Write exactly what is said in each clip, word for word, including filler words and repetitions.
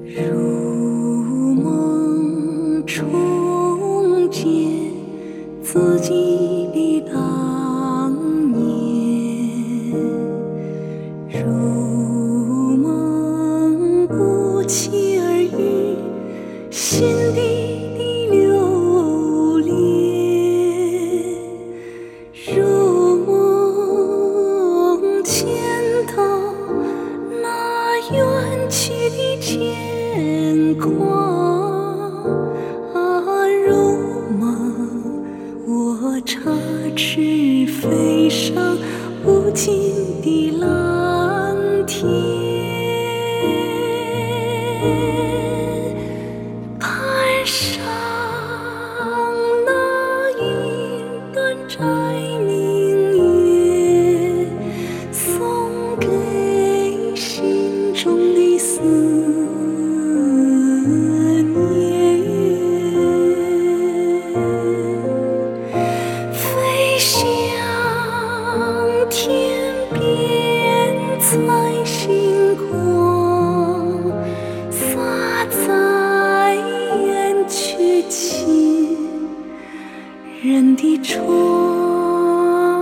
如梦重见自己的当年，如梦不期而遇心底的留恋，如梦见到那远去的牵挂，啊，如梦我插翅飞上无尽的蓝天，攀上那云端摘明月，送给心中的思念，飞向天边采星光，洒在远去亲人的窗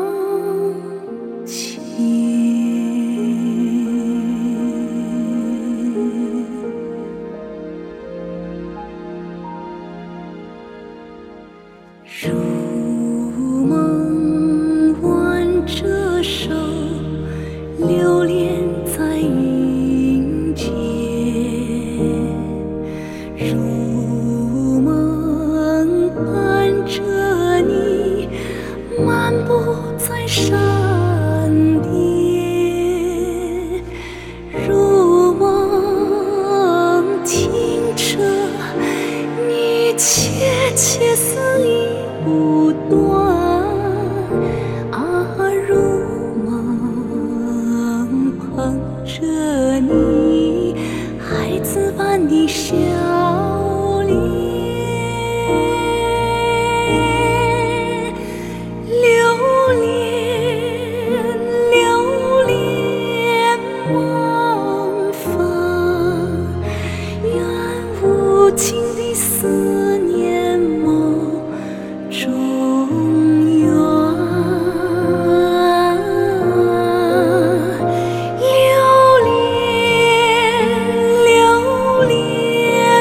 前。如梦挽着手，流连在云间，如梦伴着你漫步在山巅，如梦听着你窃窃私语不断，啊，如梦捧着你孩子般的笑脸，留恋留恋忘返，愿无尽的思念梦中缘，留恋留恋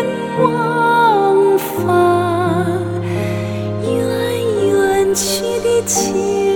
忘返，愿远去的亲